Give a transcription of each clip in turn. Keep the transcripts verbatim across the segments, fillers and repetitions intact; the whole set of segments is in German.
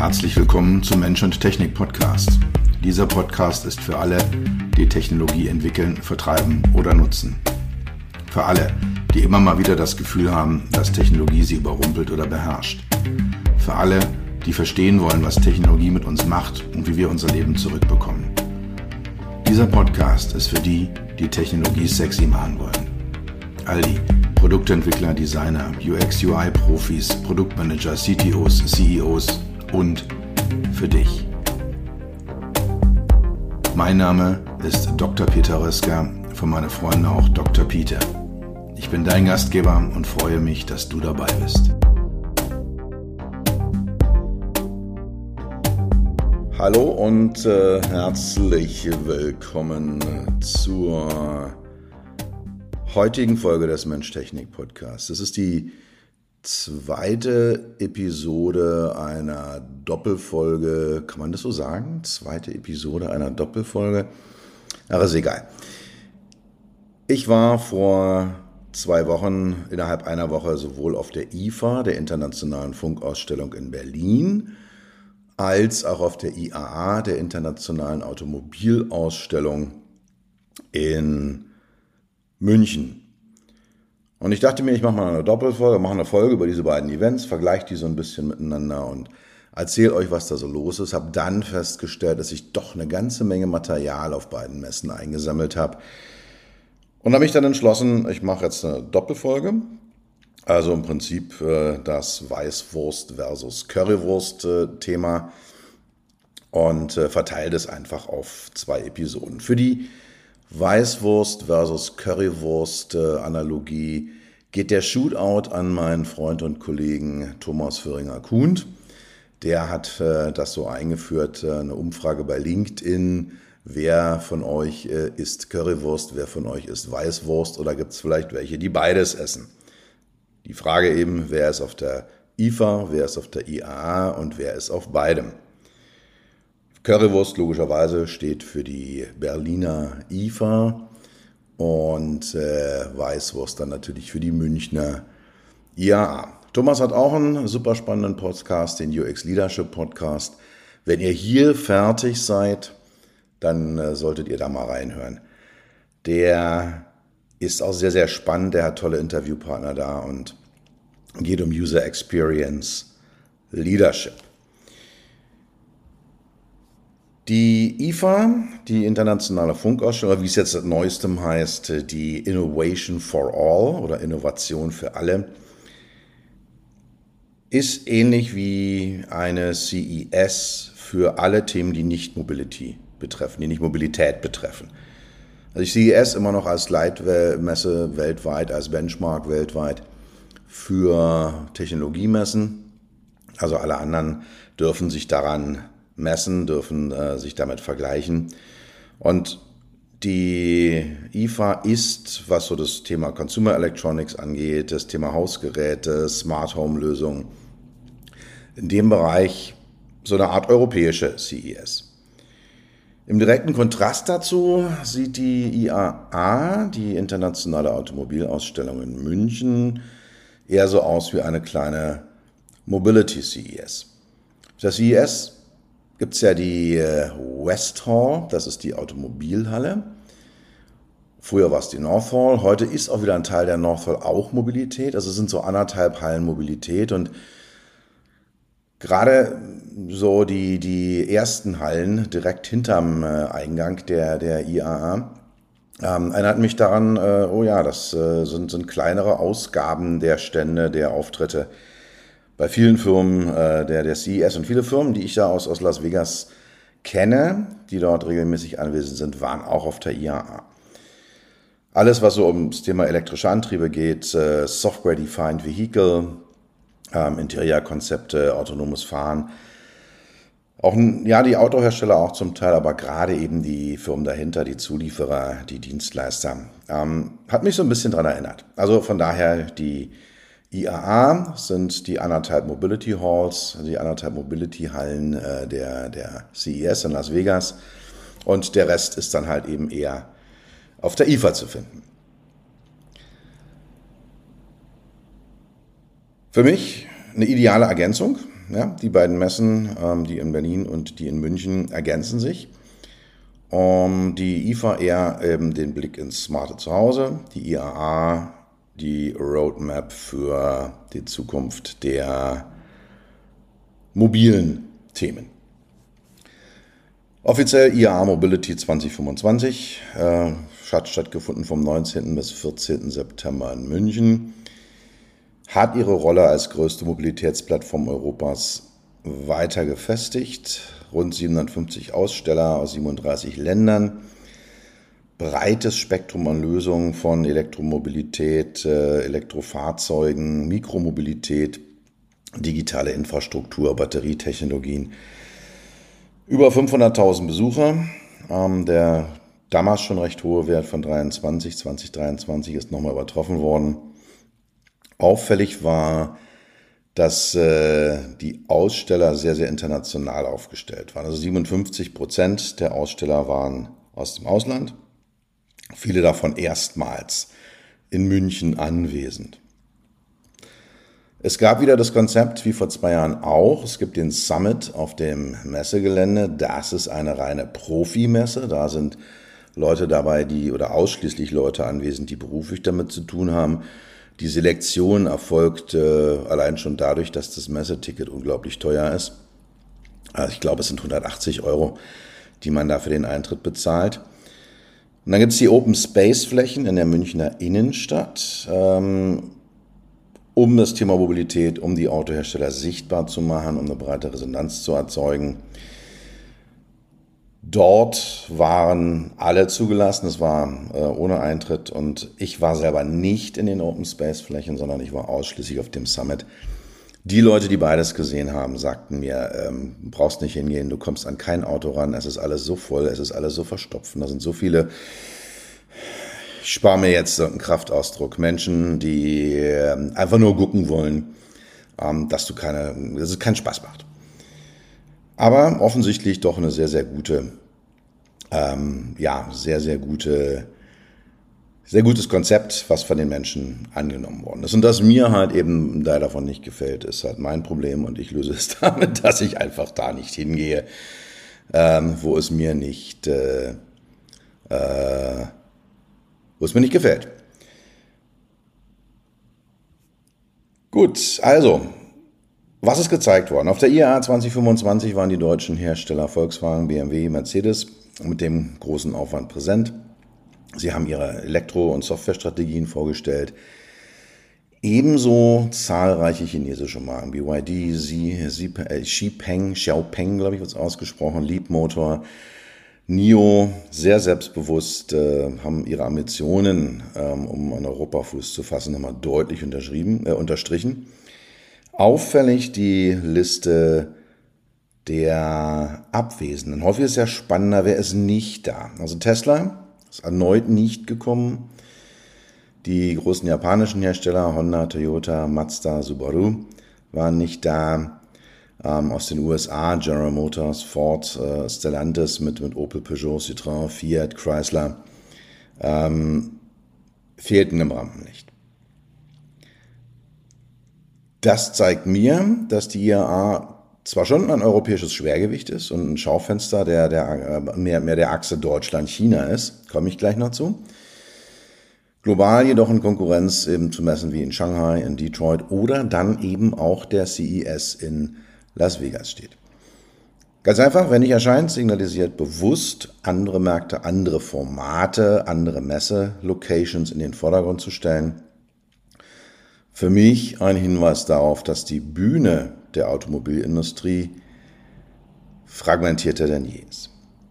Herzlich willkommen zum Mensch und Technik Podcast. Dieser Podcast ist für alle, die Technologie entwickeln, vertreiben oder nutzen. Für alle, die immer mal wieder das Gefühl haben, dass Technologie sie überrumpelt oder beherrscht. Für alle, die verstehen wollen, was Technologie mit uns macht und wie wir unser Leben zurückbekommen. Dieser Podcast ist für die, die Technologie sexy machen wollen. All die Produktentwickler, Designer, U X U I-Profis, Produktmanager, C T Os, C E Os und für dich. Mein Name ist Doktor Peter Röska, von meinen Freunden auch Doktor Peter. Ich bin dein Gastgeber und freue mich, dass du dabei bist. Hallo und äh, herzlich willkommen zur heutigen Folge des Mensch-Technik-Podcasts. Das ist die zweite Episode einer Doppelfolge, kann man das so sagen? Zweite Episode einer Doppelfolge? Ach, ist egal. Ich war vor zwei Wochen, innerhalb einer Woche, sowohl auf der I F A, der Internationalen Funkausstellung in Berlin, als auch auf der I A A, der Internationalen Automobilausstellung in München. Und ich dachte mir, ich mache mal eine Doppelfolge, mache eine Folge über diese beiden Events, vergleiche die so ein bisschen miteinander und erzähle euch, was da so los ist. Habe dann festgestellt, dass ich doch eine ganze Menge Material auf beiden Messen eingesammelt habe. Und habe mich dann entschlossen, ich mache jetzt eine Doppelfolge. Also im Prinzip äh, das Weißwurst versus Currywurst äh, Thema und äh, verteile das einfach auf zwei Episoden. Für die Weißwurst versus Currywurst äh, Analogie geht der Shootout an meinen Freund und Kollegen Thomas Föhringer-Kuhnt. Der hat äh, das so eingeführt, äh, eine Umfrage bei LinkedIn. Wer von euch äh, isst Currywurst, wer von euch isst Weißwurst oder gibt es vielleicht welche, die beides essen? Die Frage eben, wer ist auf der I F A, wer ist auf der I A A und wer ist auf beidem? Currywurst logischerweise steht für die Berliner I F A und äh, Weißwurst dann natürlich für die Münchner I A A. Thomas hat auch einen super spannenden Podcast, den U X Leadership Podcast. Wenn ihr hier fertig seid, dann äh, solltet ihr da mal reinhören. Der ist auch sehr, sehr spannend, der hat tolle Interviewpartner da und geht um User Experience Leadership. Die I F A, die Internationale Funkausstellung, wie es jetzt seit Neuestem heißt, die Innovation for All oder Innovation für alle, ist ähnlich wie eine C E S für alle Themen, die nicht Mobility betreffen, die nicht Mobilität betreffen. Also ich sehe es immer noch als Leitmesse weltweit, als Benchmark weltweit für Technologiemessen. Also alle anderen dürfen sich daran messen, dürfen äh, sich damit vergleichen. Und die I F A ist, was so das Thema Consumer Electronics angeht, das Thema Hausgeräte, Smart Home Lösungen, in dem Bereich so eine Art europäische C E S. Im direkten Kontrast dazu sieht die I A A, die Internationale Automobilausstellung in München, eher so aus wie eine kleine Mobility C E S. Auf der C E S gibt es ja die West Hall, das ist die Automobilhalle. Früher war es die North Hall, heute ist auch wieder ein Teil der North Hall auch Mobilität, also es sind so anderthalb Hallen Mobilität und gerade so die, die ersten Hallen direkt hinterm Eingang der, der I A A ähm, erinnert mich daran, äh, oh ja, das äh, sind, sind kleinere Ausgaben der Stände, der Auftritte bei vielen Firmen äh, der, der C E S und viele Firmen, die ich da aus, aus Las Vegas kenne, die dort regelmäßig anwesend sind, waren auch auf der I A A. Alles, was so ums Thema elektrische Antriebe geht, äh, Software-Defined Vehicle, ähm, Interiorkonzepte, autonomes Fahren, auch ja, die Autohersteller auch zum Teil, aber gerade eben die Firmen dahinter, die Zulieferer, die Dienstleister, ähm, hat mich so ein bisschen daran erinnert. Also von daher die I A A sind die anderthalb Mobility Halls, die anderthalb Mobility Hallen äh, der, der C E S in Las Vegas und der Rest ist dann halt eben eher auf der I F A zu finden. Für mich eine ideale Ergänzung. ja, die beiden Messen, ähm, die in Berlin und die in München, ergänzen sich. Um, die I F A eher eben den Blick ins smarte Zuhause, die I A A die Roadmap für die Zukunft der mobilen Themen. Offiziell I A A Mobility zwanzig fünfundzwanzig, äh, hat stattgefunden vom neunzehnten bis vierzehnten September in München, hat ihre Rolle als größte Mobilitätsplattform Europas weiter gefestigt. Rund siebenhundertfünfzig Aussteller aus siebenunddreißig Ländern, breites Spektrum an Lösungen von Elektromobilität, Elektrofahrzeugen, Mikromobilität, digitale Infrastruktur, Batterietechnologien. Über fünfhunderttausend Besucher. Der damals schon recht hohe Wert von dreiundzwanzig, zwanzig dreiundzwanzig ist nochmal übertroffen worden. Auffällig war, dass äh, die Aussteller sehr, sehr international aufgestellt waren. Also siebenundfünfzig Prozent der Aussteller waren aus dem Ausland, viele davon erstmals in München anwesend. Es gab wieder das Konzept, wie vor zwei Jahren auch, es gibt den Summit auf dem Messegelände. Das ist eine reine Profimesse, da sind Leute dabei, die oder ausschließlich Leute anwesend, die beruflich damit zu tun haben. Die Selektion erfolgt äh, allein schon dadurch, dass das Messeticket unglaublich teuer ist. Also ich glaube, es sind hundertachtzig Euro, die man da für den Eintritt bezahlt. Und dann gibt es die Open Space Flächen in der Münchner Innenstadt, ähm, um das Thema Mobilität, um die Autohersteller sichtbar zu machen, um eine breite Resonanz zu erzeugen. Dort waren alle zugelassen, es war äh, ohne Eintritt und ich war selber nicht in den Open Space Flächen, sondern ich war ausschließlich auf dem Summit. Die Leute, die beides gesehen haben, sagten mir, ähm, brauchst nicht hingehen, du kommst an kein Auto ran, es ist alles so voll, es ist alles so verstopft, da sind so viele, ich spare mir jetzt einen Kraftausdruck, Menschen, die äh, einfach nur gucken wollen, ähm, dass du keine, dass es keinen Spaß macht. Aber offensichtlich doch eine sehr, sehr gute, ähm, ja, sehr, sehr gute, sehr gutes Konzept, was von den Menschen angenommen worden ist. Und dass mir halt eben da davon nicht gefällt, ist halt mein Problem und ich löse es damit, dass ich einfach da nicht hingehe, ähm, wo es mir nicht, äh, äh, wo es mir nicht gefällt. Gut, also. Was ist gezeigt worden? Auf der I A A zwanzig fünfundzwanzig waren die deutschen Hersteller Volkswagen, B M W, Mercedes mit dem großen Aufwand präsent. Sie haben ihre Elektro- und Softwarestrategien vorgestellt. Ebenso zahlreiche chinesische Marken, B Y D, Xpeng, Xiaopeng, glaube ich, wird es ausgesprochen, Leapmotor, N I O, sehr selbstbewusst, äh, haben ihre Ambitionen, ähm, um an Europa Fuß zu fassen, nochmal deutlich unterschrieben, äh, unterstrichen. Auffällig die Liste der Abwesenden. Häufig ist es ja spannender, wer ist nicht da. Also Tesla ist erneut nicht gekommen. Die großen japanischen Hersteller, Honda, Toyota, Mazda, Subaru, waren nicht da. Ähm, aus den U S A, General Motors, Ford, äh, Stellantis mit, mit Opel, Peugeot, Citroën, Fiat, Chrysler, ähm, fehlten im Rampenlicht. Das zeigt mir, dass die I A A zwar schon ein europäisches Schwergewicht ist und ein Schaufenster der, der, mehr, mehr der Achse Deutschland-China ist, komme ich gleich noch zu. Global jedoch in Konkurrenz eben zu Messen wie in Shanghai, in Detroit oder dann eben auch der C E S in Las Vegas steht. Ganz einfach, wenn nicht erscheint, signalisiert bewusst andere Märkte, andere Formate, andere Messe-Locations in den Vordergrund zu stellen. Für mich ein Hinweis darauf, dass die Bühne der Automobilindustrie fragmentierter denn je ist.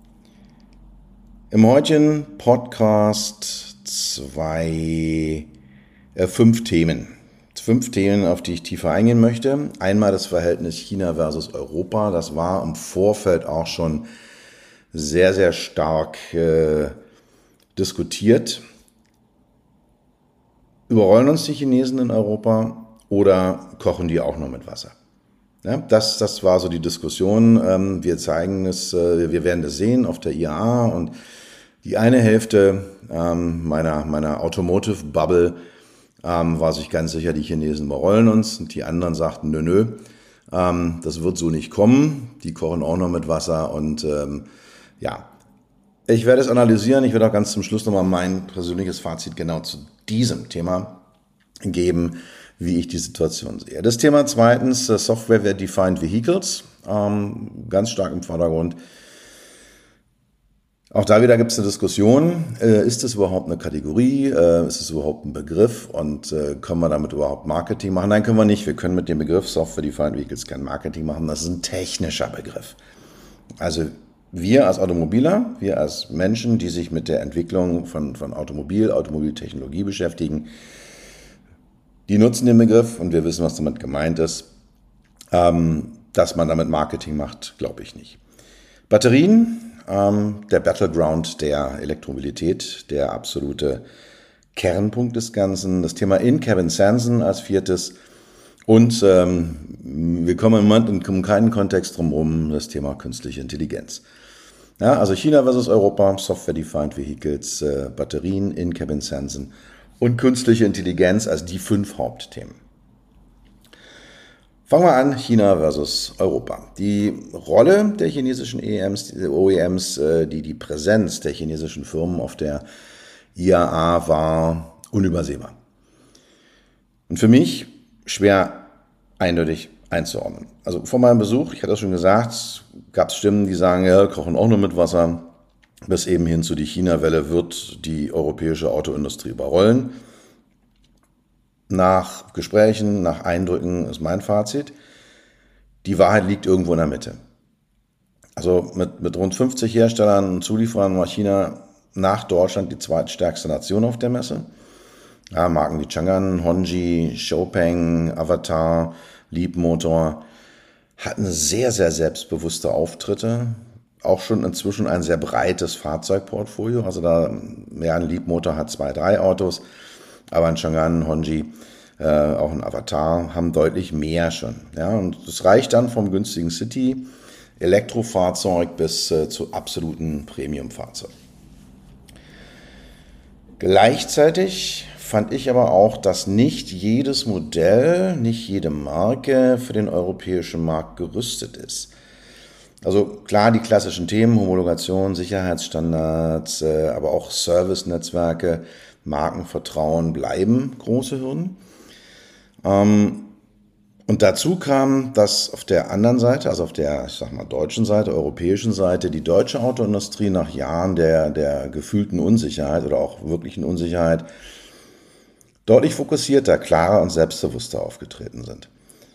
Im heutigen Podcast zwei, äh, fünf Themen. Fünf Themen, auf die ich tiefer eingehen möchte. Einmal das Verhältnis China versus Europa. Das war im Vorfeld auch schon sehr, sehr stark äh, diskutiert. Überrollen uns die Chinesen in Europa oder kochen die auch nur mit Wasser? Ja, das, das war so die Diskussion. Ähm, wir zeigen es, äh, wir werden das sehen auf der I A A und die eine Hälfte ähm, meiner, meiner Automotive-Bubble ähm, war sich ganz sicher, die Chinesen überrollen uns und die anderen sagten, nö, nö, Ähm, das wird so nicht kommen. Die kochen auch noch mit Wasser und ähm, ja, ich werde es analysieren. Ich werde auch ganz zum Schluss nochmal mein persönliches Fazit genau zu diesem Thema geben, wie ich die Situation sehe. Das Thema zweitens, Software-Defined Vehicles, ähm, ganz stark im Vordergrund. Auch da wieder gibt es eine Diskussion, äh, ist es überhaupt eine Kategorie, äh, ist es überhaupt ein Begriff und äh, können wir damit überhaupt Marketing machen? Nein, können wir nicht. Wir können mit dem Begriff Software-Defined Vehicles kein Marketing machen, das ist ein technischer Begriff. Also wir als Automobiler, wir als Menschen, die sich mit der Entwicklung von, von Automobil, Automobiltechnologie beschäftigen, die nutzen den Begriff und wir wissen, was damit gemeint ist. Ähm, dass man damit Marketing macht, glaube ich nicht. Batterien, ähm, der Battleground der Elektromobilität, der absolute Kernpunkt des Ganzen. Das Thema In-Cabin Sensing als viertes. Und ähm, wir kommen im Moment in keinen Kontext drumherum, das Thema künstliche Intelligenz. Ja, also China versus Europa, Software-Defined Vehicles, äh, Batterien, In-Cabin Sensing und künstliche Intelligenz als die fünf Hauptthemen. Fangen wir an, China versus Europa. Die Rolle der chinesischen O E Ms, die, die Präsenz der chinesischen Firmen auf der I A A war unübersehbar. Und für mich schwer eindeutig einzuordnen. Also vor meinem Besuch, ich hatte das schon gesagt, gab es Stimmen, die sagen, ja, kochen auch nur mit Wasser. Bis eben hin zu die China-Welle wird die europäische Autoindustrie überrollen. Nach Gesprächen, nach Eindrücken ist mein Fazit, die Wahrheit liegt irgendwo in der Mitte. Also mit, mit rund fünfzig Herstellern und Zulieferern war China nach Deutschland die zweitstärkste Nation auf der Messe. Ja, Marken wie Changan, Hongji, Xpeng, Avatar, Leapmotor hatten sehr, sehr selbstbewusste Auftritte. Auch schon inzwischen ein sehr breites Fahrzeugportfolio. Also da, ja, ein Leapmotor hat zwei, drei Autos. Aber ein Changan, Hongji, äh, auch ein Avatar haben deutlich mehr schon. Ja, und das reicht dann vom günstigen City, Elektrofahrzeug bis äh, zu absoluten Premium-Fahrzeug. Gleichzeitig fand ich aber auch, dass nicht jedes Modell, nicht jede Marke für den europäischen Markt gerüstet ist. Also klar, die klassischen Themen, Homologation, Sicherheitsstandards, äh, aber auch Service-Netzwerke, Markenvertrauen bleiben große Hürden. Ähm, und dazu kam, dass auf der anderen Seite, also auf der, ich sag mal, deutschen Seite, europäischen Seite, die deutsche Autoindustrie nach Jahren der, der gefühlten Unsicherheit oder auch wirklichen Unsicherheit deutlich fokussierter, klarer und selbstbewusster aufgetreten sind.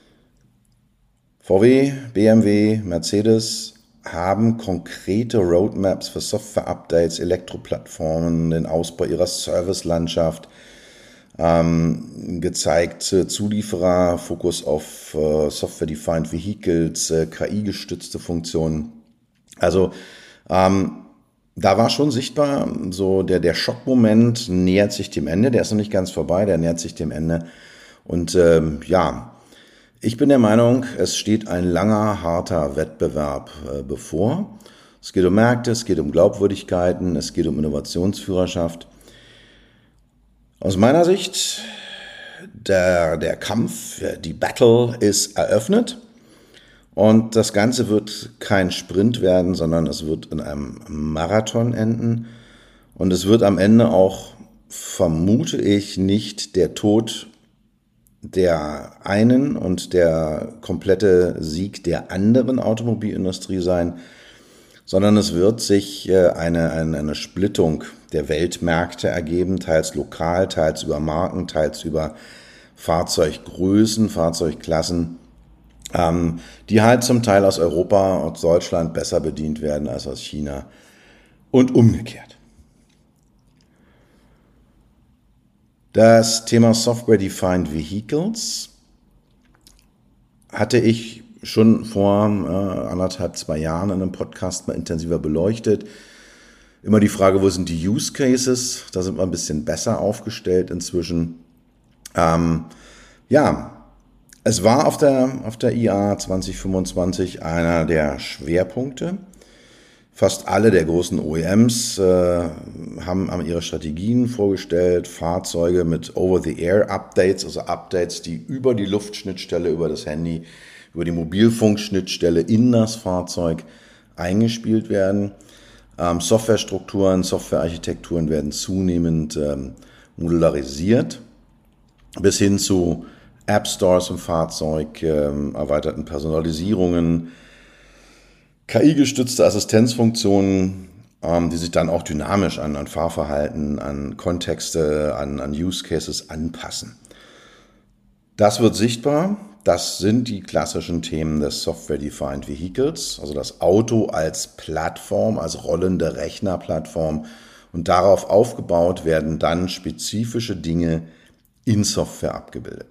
V W, B M W, Mercedes haben konkrete Roadmaps für Software-Updates, Elektroplattformen, den Ausbau ihrer Servicelandschaft ähm, gezeigt, äh, Zulieferer, Fokus auf äh, Software-Defined Vehicles, äh, K I-gestützte Funktionen. Also ähm, da war schon sichtbar, so der, der Schockmoment nähert sich dem Ende, der ist noch nicht ganz vorbei, der nähert sich dem Ende. Und ähm, ja, ich bin der Meinung, es steht ein langer, harter Wettbewerb äh, bevor. Es geht um Märkte, es geht um Glaubwürdigkeiten, es geht um Innovationsführerschaft. Aus meiner Sicht, der, der Kampf, die Battle ist eröffnet und das Ganze wird kein Sprint werden, sondern es wird in einem Marathon enden und es wird am Ende auch, vermute ich, nicht der Tod der einen und der komplette Sieg der anderen Automobilindustrie sein, sondern es wird sich eine, eine, eine Splittung der Weltmärkte ergeben, teils lokal, teils über Marken, teils über Fahrzeuggrößen, Fahrzeugklassen, ähm, die halt zum Teil aus Europa und Deutschland besser bedient werden als aus China und umgekehrt. Das Thema Software-Defined Vehicles hatte ich schon vor äh, anderthalb, zwei Jahren in einem Podcast mal intensiver beleuchtet. Immer die Frage, wo sind die Use Cases? Da sind wir ein bisschen besser aufgestellt inzwischen. Ähm, ja, es war auf der, auf der I A zwanzig fünfundzwanzig einer der Schwerpunkte. Fast alle der großen O E Ms äh, haben, haben ihre Strategien vorgestellt, Fahrzeuge mit Over-the-Air-Updates, also Updates, die über die Luftschnittstelle, über das Handy, über die Mobilfunkschnittstelle in das Fahrzeug eingespielt werden. Ähm, Softwarestrukturen, Softwarearchitekturen werden zunehmend ähm, modularisiert, bis hin zu App-Stores im Fahrzeug, ähm, erweiterten Personalisierungen, K I-gestützte Assistenzfunktionen, ähm, die sich dann auch dynamisch an, an Fahrverhalten, an Kontexte, an, an Use Cases anpassen. Das wird sichtbar. Das sind die klassischen Themen des Software-Defined Vehicles, also das Auto als Plattform, als rollende Rechnerplattform. Und darauf aufgebaut werden dann spezifische Dinge in Software abgebildet.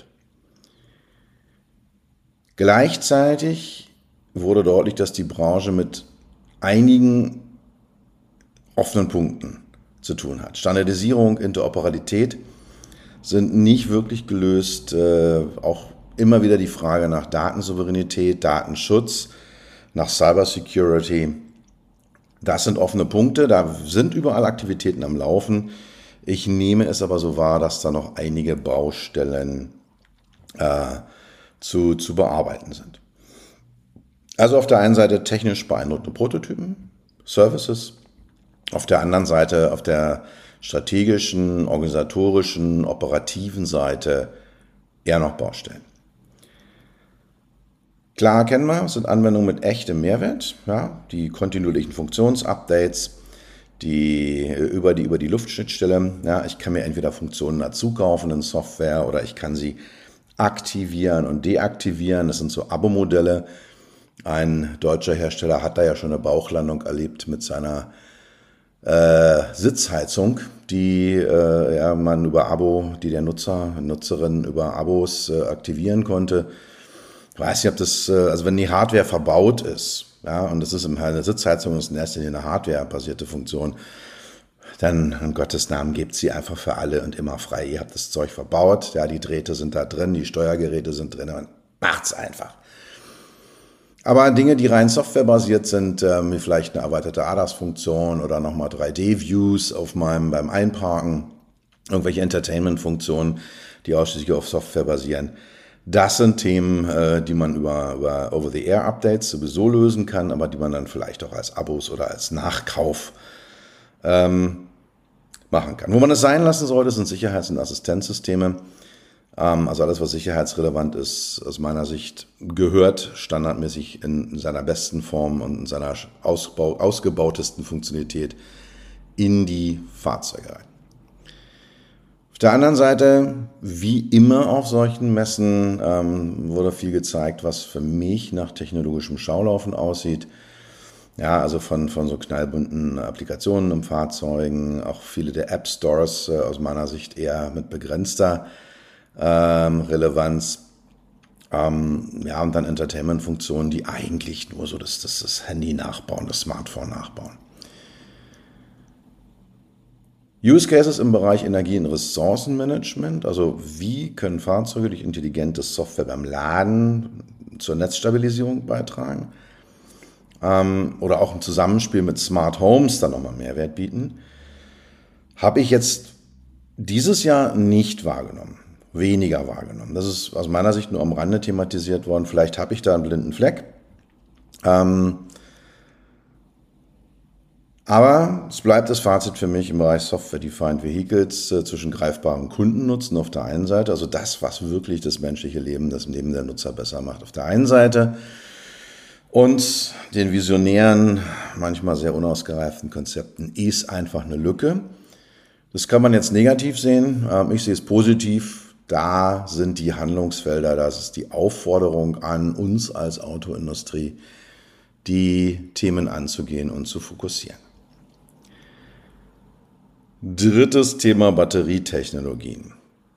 Gleichzeitig wurde deutlich, dass die Branche mit einigen offenen Punkten zu tun hat. Standardisierung, Interoperabilität sind nicht wirklich gelöst. Äh, auch immer wieder die Frage nach Datensouveränität, Datenschutz, nach Cybersecurity. Das sind offene Punkte, da sind überall Aktivitäten am Laufen. Ich nehme es aber so wahr, dass da noch einige Baustellen äh, zu, zu bearbeiten sind. Also auf der einen Seite technisch beeindruckende Prototypen, Services, auf der anderen Seite, auf der strategischen, organisatorischen, operativen Seite eher noch Baustellen. Klar erkennen wir, es sind Anwendungen mit echtem Mehrwert, ja, die kontinuierlichen Funktionsupdates, die über die, über die Luftschnittstelle, ja, ich kann mir entweder Funktionen dazu kaufen in Software oder ich kann sie aktivieren und deaktivieren, das sind so Abo-Modelle. Ein deutscher Hersteller hat da ja schon eine Bauchlandung erlebt mit seiner äh, Sitzheizung, die äh, ja, man über Abo, die der Nutzer, Nutzerin über Abos äh, aktivieren konnte. Ich weiß nicht, ob das, äh, also wenn die Hardware verbaut ist, ja, und das ist im eine Sitzheizung ist in erster Linie eine Hardware-basierte Funktion, dann, in Gottes Namen, gebt sie einfach für alle und immer frei. Ihr habt das Zeug verbaut, ja, die Drähte sind da drin, die Steuergeräte sind drin, und macht's einfach. Aber Dinge, die rein softwarebasiert sind, ähm, wie vielleicht eine erweiterte A D A S-Funktion oder nochmal drei D-Views auf meinem, beim Einparken, irgendwelche Entertainment-Funktionen, die ausschließlich auf Software basieren. Das sind Themen, äh, die man über, über Over-the-Air-Updates sowieso lösen kann, aber die man dann vielleicht auch als Abos oder als Nachkauf ähm, machen kann. Wo man es sein lassen sollte, sind Sicherheits- und Assistenzsysteme. Also alles, was sicherheitsrelevant ist, aus meiner Sicht gehört standardmäßig in seiner besten Form und in seiner ausbau, ausgebautesten Funktionalität in die Fahrzeuge rein. Auf der anderen Seite, wie immer auf solchen Messen, ähm, wurde viel gezeigt, was für mich nach technologischem Schaulaufen aussieht. Ja, also von, von so knallbunten Applikationen im Fahrzeugen, auch viele der App-Stores äh, aus meiner Sicht eher mit begrenzter Ähm, Relevanz, ähm, ja, und dann Entertainment-Funktionen, die eigentlich nur so das, das, das Handy nachbauen, das Smartphone nachbauen. Use Cases im Bereich Energie- und Ressourcenmanagement, also wie können Fahrzeuge durch intelligente Software beim Laden zur Netzstabilisierung beitragen, ähm, oder auch im Zusammenspiel mit Smart Homes dann nochmal Mehrwert bieten, habe ich jetzt dieses Jahr nicht wahrgenommen. Weniger wahrgenommen. Das ist aus meiner Sicht nur am Rande thematisiert worden. Vielleicht habe ich da einen blinden Fleck. Ähm, aber es bleibt das Fazit für mich im Bereich Software-Defined Vehicles äh, zwischen greifbarem Kundennutzen auf der einen Seite, also das, was wirklich das menschliche Leben, das Leben der Nutzer besser macht, auf der einen Seite, und den visionären, manchmal sehr unausgereiften Konzepten ist einfach eine Lücke. Das kann man jetzt negativ sehen. Ähm, ich sehe es positiv. Da sind die Handlungsfelder, das ist die Aufforderung an uns als Autoindustrie, die Themen anzugehen und zu fokussieren. Drittes Thema: Batterietechnologien.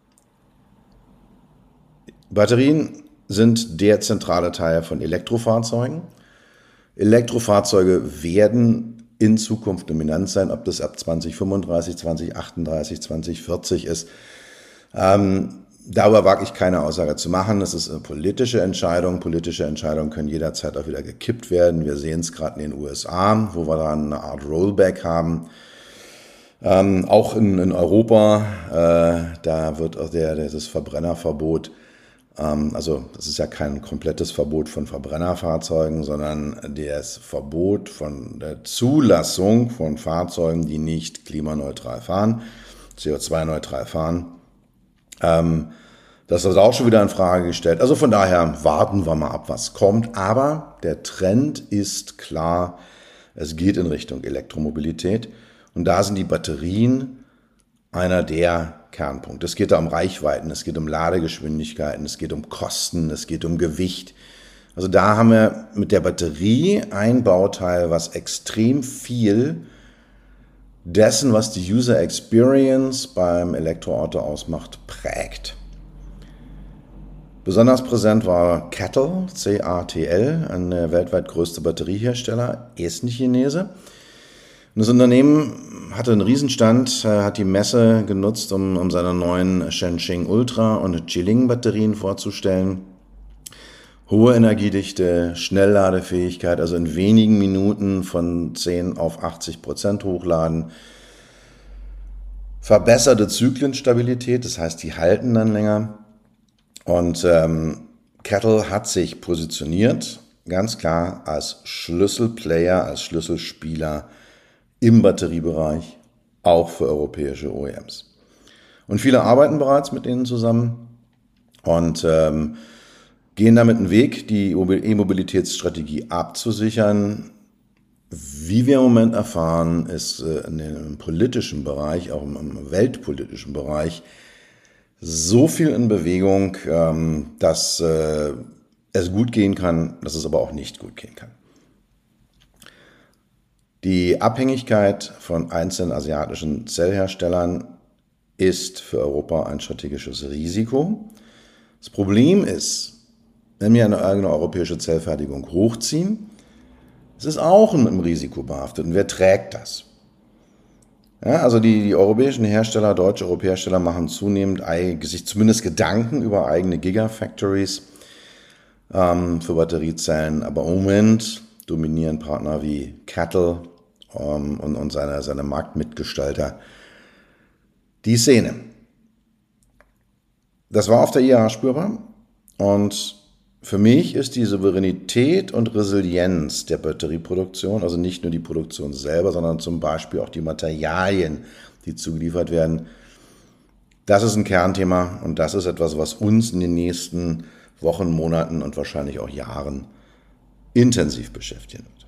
Batterien sind der zentrale Teil von Elektrofahrzeugen. Elektrofahrzeuge werden in Zukunft dominant sein, ob das ab zwanzig fünfunddreißig, zwanzig achtunddreißig, zwanzig vierzig ist. Ähm, Darüber wage ich keine Aussage zu machen. Das ist eine politische Entscheidung. Politische Entscheidungen können jederzeit auch wieder gekippt werden. Wir sehen es gerade in den U S A, wo wir dann eine Art Rollback haben. Ähm, auch in, in Europa, äh, da wird auch der, das Verbrennerverbot, ähm, also das ist ja kein komplettes Verbot von Verbrennerfahrzeugen, sondern das Verbot von der Zulassung von Fahrzeugen, die nicht klimaneutral fahren, C O zwei neutral fahren. Ähm, das ist auch schon wieder in Frage gestellt. Also von daher warten wir mal ab, was kommt. Aber der Trend ist klar, es geht in Richtung Elektromobilität. Und da sind die Batterien einer der Kernpunkte. Es geht da um Reichweiten, es geht um Ladegeschwindigkeiten, es geht um Kosten, es geht um Gewicht. Also da haben wir mit der Batterie ein Bauteil, was extrem viel dessen, was die User Experience beim Elektroauto ausmacht, prägt. Besonders präsent war CATL, C A T L, ein weltweit größter Batteriehersteller, ist ein Chinese. Und das Unternehmen hatte einen Riesenstand, hat die Messe genutzt, um, um seine neuen Shenxing Ultra und Jiling Batterien vorzustellen. Hohe Energiedichte, Schnellladefähigkeit, also in wenigen Minuten von zehn auf achtzig Prozent hochladen. Verbesserte Zyklenstabilität, das heißt, die halten dann länger. Und ähm, CATL hat sich positioniert, ganz klar als Schlüsselplayer, als Schlüsselspieler im Batteriebereich, auch für europäische O E Ms. Und viele arbeiten bereits mit denen zusammen und ähm, gehen damit einen Weg, die E-Mobilitätsstrategie abzusichern. Wie wir im Moment erfahren, ist äh, im politischen Bereich, auch im, im weltpolitischen Bereich, so viel in Bewegung, ähm, dass äh, es gut gehen kann, dass es aber auch nicht gut gehen kann. Die Abhängigkeit von einzelnen asiatischen Zellherstellern ist für Europa ein strategisches Risiko. Das Problem ist, wenn wir eine eigene europäische Zellfertigung hochziehen, es ist auch mit einem Risiko behaftet. Und wer trägt das? Ja, also die, die europäischen Hersteller, deutsche europäische Hersteller machen zunehmend sich zumindest Gedanken über eigene Gigafactories ähm, für Batteriezellen. Aber im Moment dominieren Partner wie CATL ähm, und, und seine, seine Marktmitgestalter die Szene. Das war auf der I A A spürbar und für mich ist die Souveränität und Resilienz der Batterieproduktion, also nicht nur die Produktion selber, sondern zum Beispiel auch die Materialien, die zugeliefert werden, das ist ein Kernthema und das ist etwas, was uns in den nächsten Wochen, Monaten und wahrscheinlich auch Jahren intensiv beschäftigen wird.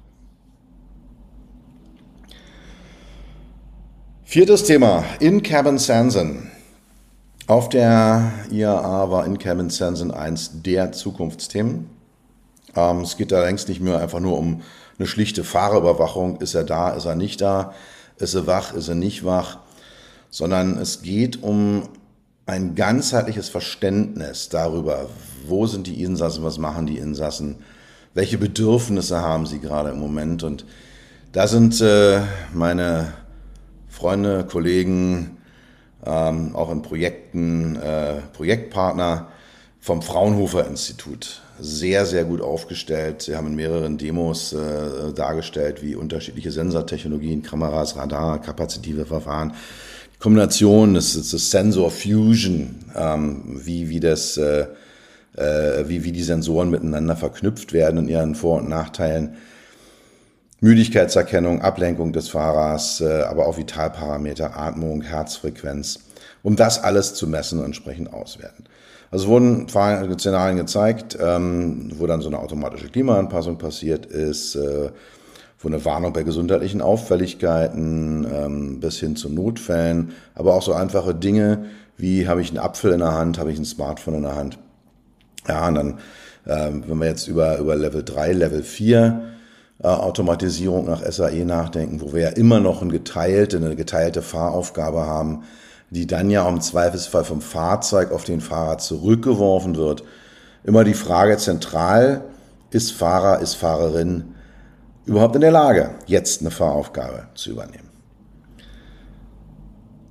Viertes Thema, In-Cabin Sensing. Auf der I A A war In-Cabin Sensing eins der Zukunftsthemen. Ähm, es geht da längst nicht mehr einfach nur um eine schlichte Fahrerüberwachung. Ist er da, ist er nicht da? Ist er wach, ist er nicht wach? Sondern es geht um ein ganzheitliches Verständnis darüber, wo sind die Insassen, was machen die Insassen, welche Bedürfnisse haben sie gerade im Moment. Und da sind äh, meine Freunde, Kollegen, ähm, auch in Projekten, äh, Projektpartner vom Fraunhofer Institut sehr, sehr gut aufgestellt. Sie haben in mehreren Demos äh, dargestellt, wie unterschiedliche Sensortechnologien, Kameras, Radar, kapazitive Verfahren, die Kombination, das ist das Sensor Fusion, ähm, wie, wie, das, äh, äh, wie, wie die Sensoren miteinander verknüpft werden in ihren Vor- und Nachteilen. Müdigkeitserkennung, Ablenkung des Fahrers, äh, aber auch Vitalparameter, Atmung, Herzfrequenz, um das alles zu messen und entsprechend auswerten. Also wurden Szenarien gezeigt, ähm, wo dann so eine automatische Klimaanpassung passiert ist, äh, wo eine Warnung bei gesundheitlichen Auffälligkeiten ähm, bis hin zu Notfällen, aber auch so einfache Dinge wie, habe ich einen Apfel in der Hand, habe ich ein Smartphone in der Hand. Ja, und dann, ähm, wenn wir jetzt über, über Level drei, Level vier äh, Automatisierung nach S A E nachdenken, wo wir ja immer noch eine geteilte, eine geteilte Fahraufgabe haben, die dann ja im Zweifelsfall vom Fahrzeug auf den Fahrer zurückgeworfen wird. Immer die Frage zentral, ist Fahrer, ist Fahrerin überhaupt in der Lage, jetzt eine Fahraufgabe zu übernehmen?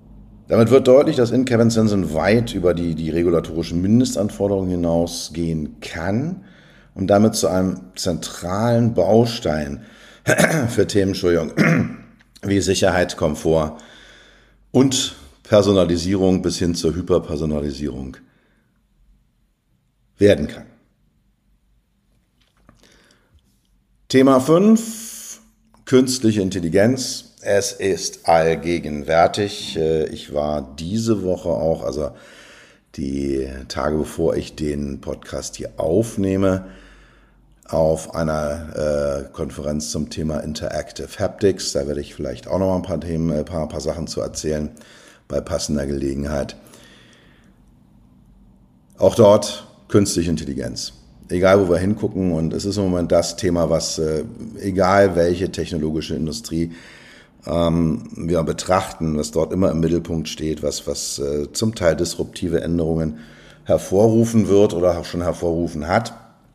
Damit wird deutlich, dass In-Cabin Sensing weit über die, die regulatorischen Mindestanforderungen hinausgehen kann und damit zu einem zentralen Baustein für Themen, Entschuldigung, wie Sicherheit, Komfort und Personalisierung bis hin zur Hyperpersonalisierung werden kann. Thema fünf, künstliche Intelligenz. Es ist allgegenwärtig. Ich war diese Woche auch, also die Tage bevor ich den Podcast hier aufnehme, auf einer äh, Konferenz zum Thema Interactive Haptics. Da werde ich vielleicht auch noch mal ein paar Themen, ein paar, ein paar Sachen zu erzählen bei passender Gelegenheit. Auch dort künstliche Intelligenz. Egal, wo wir hingucken, und es ist im Moment das Thema, was, äh, egal welche technologische Industrie ähm, wir betrachten, was dort immer im Mittelpunkt steht, was, was äh, zum Teil disruptive Änderungen hervorrufen wird oder auch schon hervorrufen hat.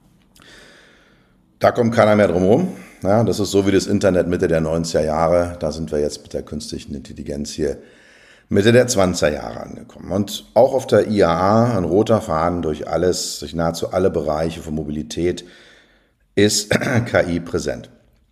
Da kommt keiner mehr drum herum. Ja, das ist so wie das Internet Mitte der neunziger Jahre. Da sind wir jetzt mit der künstlichen Intelligenz hier Mitte der zwanziger Jahre angekommen. Und auch auf der I A A, ein roter Faden durch alles, durch nahezu alle Bereiche von Mobilität, ist K I präsent.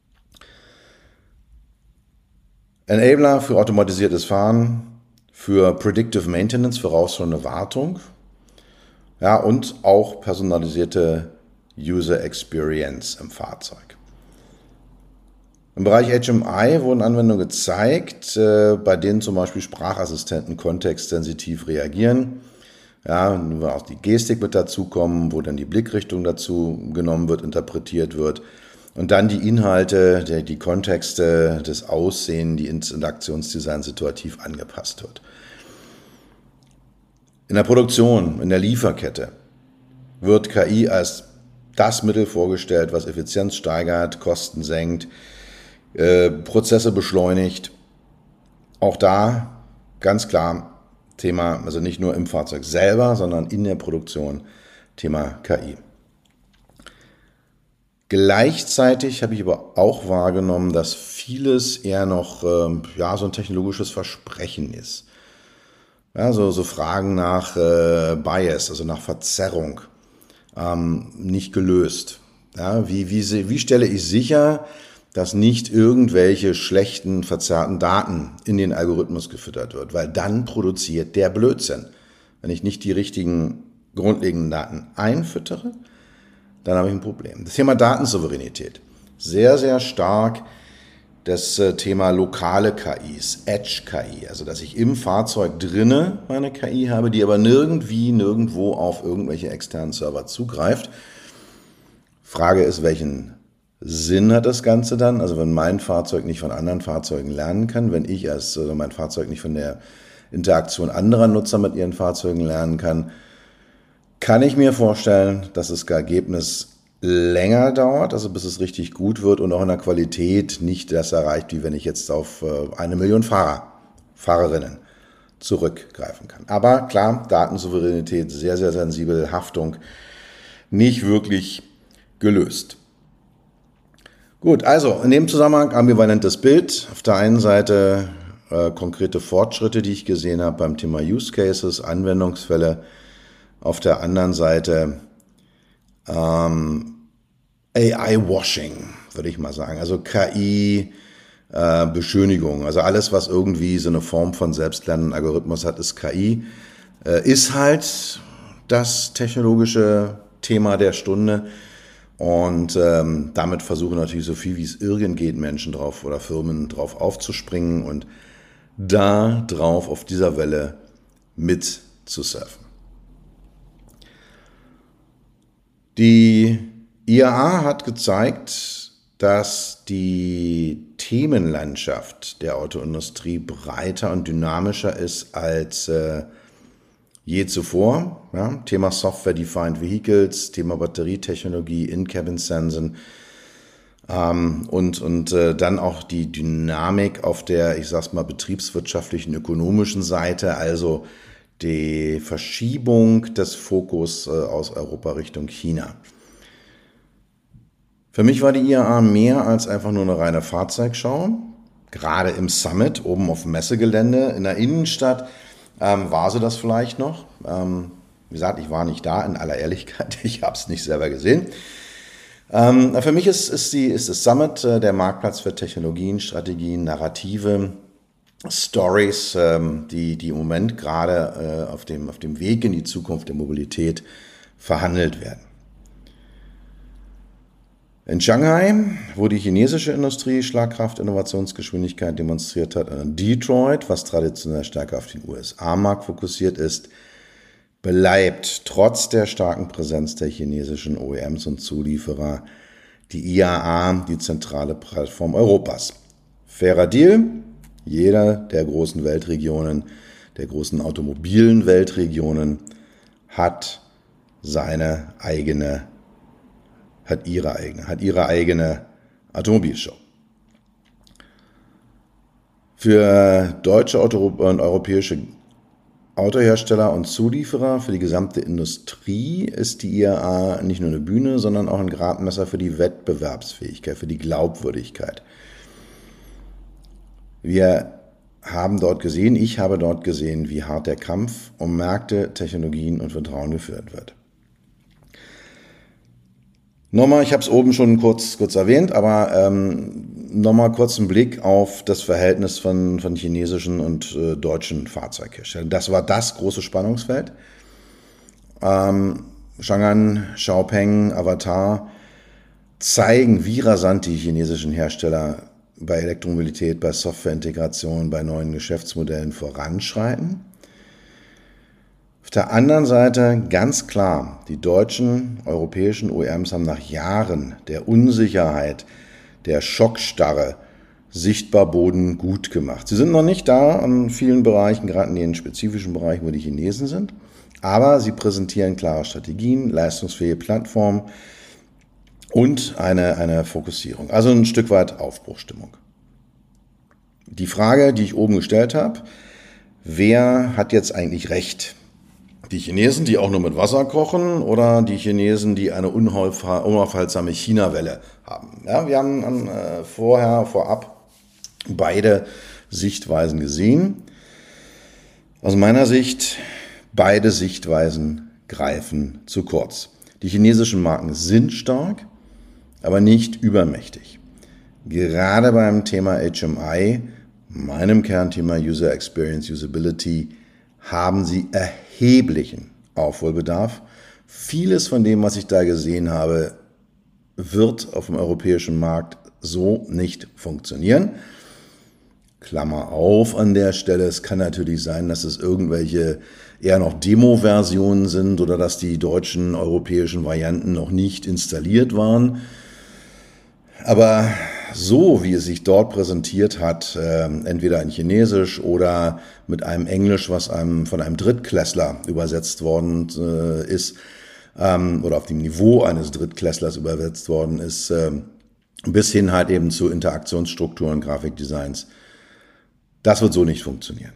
Enabler für automatisiertes Fahren, für Predictive Maintenance, vorausschauende Wartung, ja, und auch personalisierte User Experience im Fahrzeug. Im Bereich H M I wurden Anwendungen gezeigt, äh, bei denen zum Beispiel Sprachassistenten kontextsensitiv reagieren. Ja, wo auch die Gestik mit dazukommen, wo dann die Blickrichtung dazu genommen wird, interpretiert wird. Und dann die Inhalte, die, die Kontexte, das Aussehen, die Interaktionsdesign situativ angepasst wird. In der Produktion, in der Lieferkette wird K I als das Mittel vorgestellt, was Effizienz steigert, Kosten senkt, äh, Prozesse beschleunigt. Auch da ganz klar Thema, also nicht nur im Fahrzeug selber, sondern in der Produktion, Thema K I. Gleichzeitig habe ich aber auch wahrgenommen, dass vieles eher noch ähm, ja, so ein technologisches Versprechen ist. Ja, so, so Fragen nach äh, Bias, also nach Verzerrung, ähm, nicht gelöst. Ja, wie, wie, wie stelle ich sicher, dass nicht irgendwelche schlechten, verzerrten Daten in den Algorithmus gefüttert wird? Weil dann produziert der Blödsinn. Wenn ich nicht die richtigen grundlegenden Daten einfüttere, dann habe ich ein Problem. Das Thema Datensouveränität. Sehr, sehr stark das Thema lokale K Is, Edge-K I. Also, dass ich im Fahrzeug drinne meine K I habe, die aber nirgendwie, nirgendwo auf irgendwelche externen Server zugreift. Frage ist, welchen Sinn hat das Ganze dann? Also, wenn mein Fahrzeug nicht von anderen Fahrzeugen lernen kann, wenn ich als also mein Fahrzeug nicht von der Interaktion anderer Nutzer mit ihren Fahrzeugen lernen kann, kann ich mir vorstellen, dass das Ergebnis länger dauert, also bis es richtig gut wird und auch in der Qualität nicht das erreicht, wie wenn ich jetzt auf eine Million Fahrer, Fahrerinnen zurückgreifen kann. Aber klar, Datensouveränität sehr, sehr sensibel, Haftung nicht wirklich gelöst. Gut, also in dem Zusammenhang ambivalentes Bild. Auf der einen Seite äh, konkrete Fortschritte, die ich gesehen habe beim Thema Use Cases, Anwendungsfälle. Auf der anderen Seite ähm, A I-Washing, würde ich mal sagen. Also K I-Beschönigung. Äh, also alles, was irgendwie so eine Form von selbstlernenden Algorithmus hat, ist K I. Äh, ist halt das technologische Thema der Stunde. Und ähm, damit versuchen natürlich so viel wie es irgend geht, Menschen drauf oder Firmen drauf aufzuspringen und da drauf auf dieser Welle mit zu surfen. Die I A A hat gezeigt, dass die Themenlandschaft der Autoindustrie breiter und dynamischer ist als äh, je zuvor. Ja, Thema Software-Defined Vehicles, Thema Batterietechnologie, In-Cabin Sensing ähm, und, und äh, dann auch die Dynamik auf der, ich sag's mal, betriebswirtschaftlichen, ökonomischen Seite, also die Verschiebung des Fokus äh, aus Europa Richtung China. Für mich war die I A A mehr als einfach nur eine reine Fahrzeugschau. Gerade im Summit, oben auf dem Messegelände in der Innenstadt, Ähm, war sie das vielleicht noch? Ähm, wie gesagt, ich war nicht da, in aller Ehrlichkeit. Ich habe es nicht selber gesehen. Ähm, für mich ist, ist, die, ist das Summit äh, der Marktplatz für Technologien, Strategien, Narrative, Stories, ähm, die, die im Moment gerade äh, auf, dem, auf dem Weg in die Zukunft der Mobilität verhandelt werden. In Shanghai, wo die chinesische Industrie Schlagkraft, Innovationsgeschwindigkeit demonstriert hat, und in Detroit, was traditionell stärker auf den U S A-Markt fokussiert ist, bleibt trotz der starken Präsenz der chinesischen O E Ms und Zulieferer die I A A die zentrale Plattform Europas. Fairer Deal, jeder der großen Weltregionen, der großen automobilen Weltregionen hat seine eigene hat ihre eigene, hat ihre eigene Automobilshow. Für deutsche Auto- und europäische Autohersteller und Zulieferer, für die gesamte Industrie ist die I A A nicht nur eine Bühne, sondern auch ein Gradmesser für die Wettbewerbsfähigkeit, für die Glaubwürdigkeit. Wir haben dort gesehen, ich habe dort gesehen, wie hart der Kampf um Märkte, Technologien und Vertrauen geführt wird. Nochmal, ich habe es oben schon kurz, kurz erwähnt, aber ähm, nochmal kurz einen Blick auf das Verhältnis von, von chinesischen und äh, deutschen Fahrzeugherstellern. Das war das große Spannungsfeld. Ähm, Changan, Xiaopeng, Avatar zeigen, wie rasant die chinesischen Hersteller bei Elektromobilität, bei Softwareintegration, bei neuen Geschäftsmodellen voranschreiten. Auf der anderen Seite ganz klar, die deutschen, europäischen O E Ms haben nach Jahren der Unsicherheit, der Schockstarre sichtbar Boden gut gemacht. Sie sind noch nicht da an vielen Bereichen, gerade in den spezifischen Bereichen, wo die Chinesen sind, aber sie präsentieren klare Strategien, leistungsfähige Plattformen und eine, eine Fokussierung. Also ein Stück weit Aufbruchstimmung. Die Frage, die ich oben gestellt habe, wer hat jetzt eigentlich recht? Die Chinesen, die auch nur mit Wasser kochen, oder die Chinesen, die eine unaufhaltsame China-Welle haben? Ja, wir haben äh, vorher, vorab beide Sichtweisen gesehen. Aus meiner Sicht, beide Sichtweisen greifen zu kurz. Die chinesischen Marken sind stark, aber nicht übermächtig. Gerade beim Thema H M I, meinem Kernthema User Experience, Usability, haben sie erheblichen Aufholbedarf. Vieles von dem, was ich da gesehen habe, wird auf dem europäischen Markt so nicht funktionieren. Klammer auf an der Stelle, es kann natürlich sein, dass es irgendwelche eher noch Demo-Versionen sind oder dass die deutschen europäischen Varianten noch nicht installiert waren. Aber so, wie es sich dort präsentiert hat, äh, entweder in Chinesisch oder mit einem Englisch, was einem von einem Drittklässler übersetzt worden äh, ist, ähm, oder auf dem Niveau eines Drittklässlers übersetzt worden ist, äh, bis hin halt eben zu Interaktionsstrukturen, Grafikdesigns, das wird so nicht funktionieren.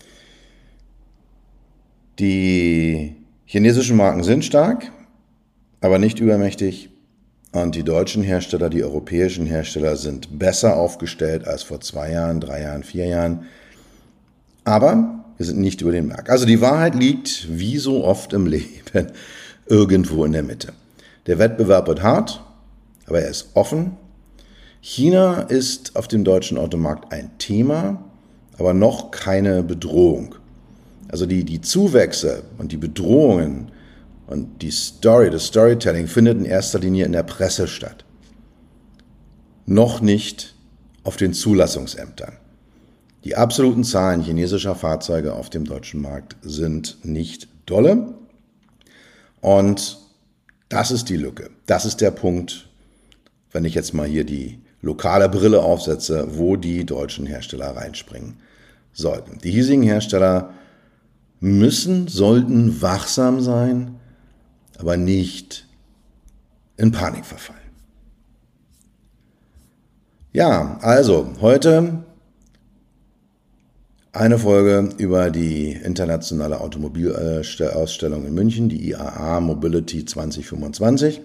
Die chinesischen Marken sind stark, aber nicht übermächtig. Und die deutschen Hersteller, die europäischen Hersteller sind besser aufgestellt als vor zwei Jahren, drei Jahren, vier Jahren. Aber wir sind nicht über den Markt. Also die Wahrheit liegt, wie so oft im Leben, irgendwo in der Mitte. Der Wettbewerb wird hart, aber er ist offen. China ist auf dem deutschen Automarkt ein Thema, aber noch keine Bedrohung. Also die, die Zuwächse und die Bedrohungen und die Story, das Storytelling findet in erster Linie in der Presse statt. Noch nicht auf den Zulassungsämtern. Die absoluten Zahlen chinesischer Fahrzeuge auf dem deutschen Markt sind nicht dolle. Und das ist die Lücke. Das ist der Punkt, wenn ich jetzt mal hier die lokale Brille aufsetze, wo die deutschen Hersteller reinspringen sollten. Die hiesigen Hersteller müssen, sollten wachsam sein, aber nicht in Panik verfallen. Ja, also heute eine Folge über die internationale Automobilausstellung in München, die I A A Mobility zwanzig fünfundzwanzig.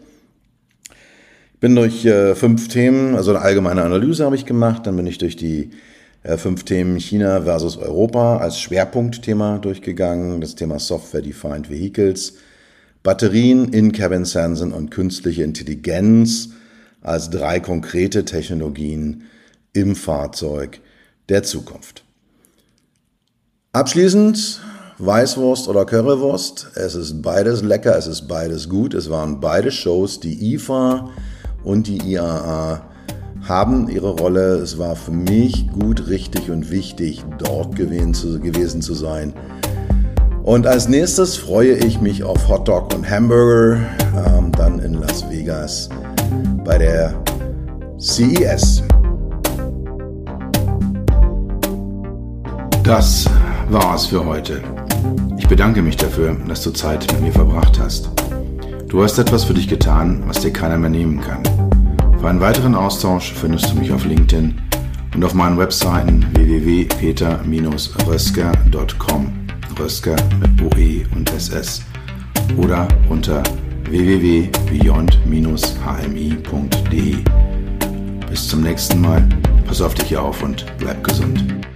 Ich bin durch äh, fünf Themen, also eine allgemeine Analyse habe ich gemacht, dann bin ich durch die äh, fünf Themen China versus Europa als Schwerpunktthema durchgegangen, das Thema Software-Defined Vehicles, Batterien, In-Cabin Sensing und künstliche Intelligenz als drei konkrete Technologien im Fahrzeug der Zukunft. Abschließend Weißwurst oder Currywurst. Es ist beides lecker, es ist beides gut. Es waren beide Shows, die I F A und die I A A haben ihre Rolle. Es war für mich gut, richtig und wichtig, dort gewesen zu, gewesen zu sein. Und als nächstes freue ich mich auf Hotdog und Hamburger, ähm, dann in Las Vegas bei der C E S. Das war's für heute. Ich bedanke mich dafür, dass du Zeit mit mir verbracht hast. Du hast etwas für dich getan, was dir keiner mehr nehmen kann. Für einen weiteren Austausch findest du mich auf LinkedIn und auf meinen Webseiten w w w punkt peter Bindestrich rösker punkt com, Rösker mit O E und S S, oder unter w w w punkt beyond Bindestrich h m i punkt d e. Bis zum nächsten Mal, pass auf dich auf und bleib gesund.